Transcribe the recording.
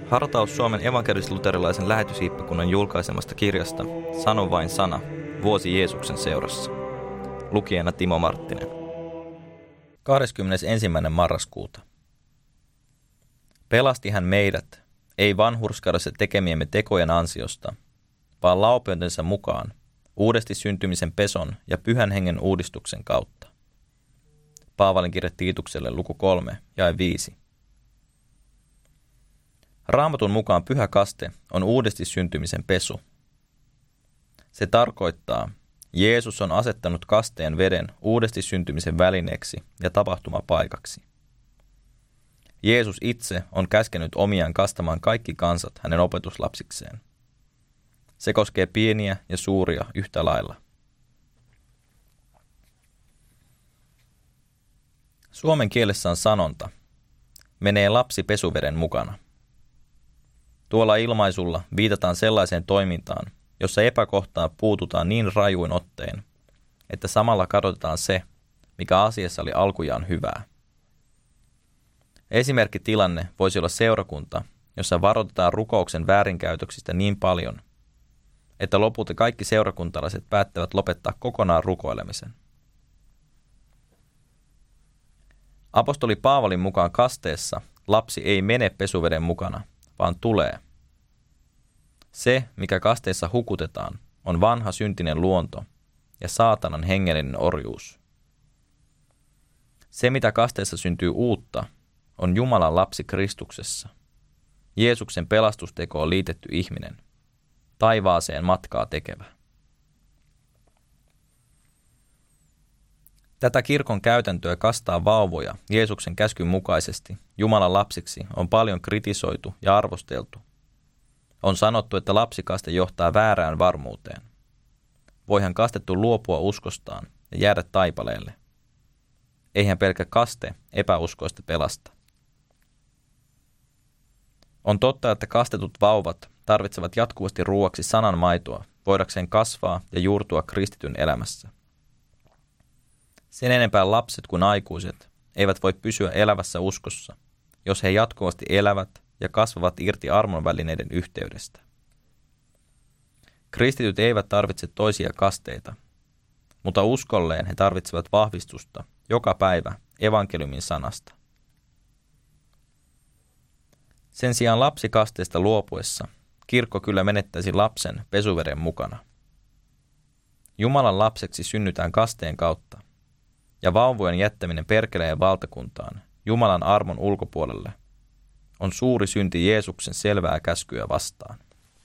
Hartaus Suomen evankelis-luterilaisen lähetyshiippakunnan julkaisemasta kirjasta Sano vain sana, vuosi Jeesuksen seurassa. Lukijana Timo Marttinen. 21. marraskuuta. Pelasti hän meidät, ei vanhurskaudessa tekemiemme tekojen ansiosta, vaan laupeutensa mukaan, uudesti syntymisen peson ja pyhän hengen uudistuksen kautta. Paavalin kirje Tiitukselle luku 3, jae 5. Raamatun mukaan pyhä kaste on uudesti syntymisen pesu. Se tarkoittaa, Jeesus on asettanut kasteen veden uudesti syntymisen välineeksi ja tapahtumapaikaksi. Jeesus itse on käskenyt omiaan kastamaan kaikki kansat hänen opetuslapsikseen. Se koskee pieniä ja suuria yhtä lailla. Suomen kielessä on sanonta, menee lapsi pesuveden mukana. Tuolla ilmaisulla viitataan sellaiseen toimintaan, jossa epäkohtaan puututaan niin rajuin ottein, että samalla kadotetaan se, mikä asiassa oli alkujaan hyvää. Esimerkkitilanne voisi olla seurakunta, jossa varoitetaan rukouksen väärinkäytöksistä niin paljon, että lopulta kaikki seurakuntalaiset päättävät lopettaa kokonaan rukoilemisen. Apostoli Paavalin mukaan kasteessa lapsi ei mene pesuveden mukana, vaan tulee. Se, mikä kasteessa hukutetaan, on vanha syntinen luonto ja saatanan hengellinen orjuus. Se, mitä kasteessa syntyy uutta, on Jumalan lapsi Kristuksessa. Jeesuksen pelastustekoon liitetty ihminen, taivaaseen matkaa tekevä. Tätä kirkon käytäntöä kastaa vauvoja Jeesuksen käskyn mukaisesti Jumalan lapsiksi on paljon kritisoitu ja arvosteltu. On sanottu, että lapsikaste johtaa väärään varmuuteen. Voihan kastettu luopua uskostaan ja jäädä taipaleelle. Eihän pelkkä kaste epäuskoista pelasta. On totta, että kastetut vauvat tarvitsevat jatkuvasti ruuaksi sanan maitoa, voidakseen kasvaa ja juurtua kristityn elämässä. Sen enempää lapset kuin aikuiset eivät voi pysyä elävässä uskossa, jos he jatkuvasti elävät ja kasvavat irti armonvälineiden yhteydestä. Kristityt eivät tarvitse toisia kasteita, mutta uskolleen he tarvitsevat vahvistusta joka päivä evankeliumin sanasta. Sen sijaan lapsikasteesta luopuessa kirkko kyllä menettäisi lapsen pesuveden mukana. Jumalan lapseksi synnytään kasteen kautta, ja vauvojen jättäminen perkeleen valtakuntaan Jumalan armon ulkopuolelle on suuri synti Jeesuksen selvää käskyä vastaan.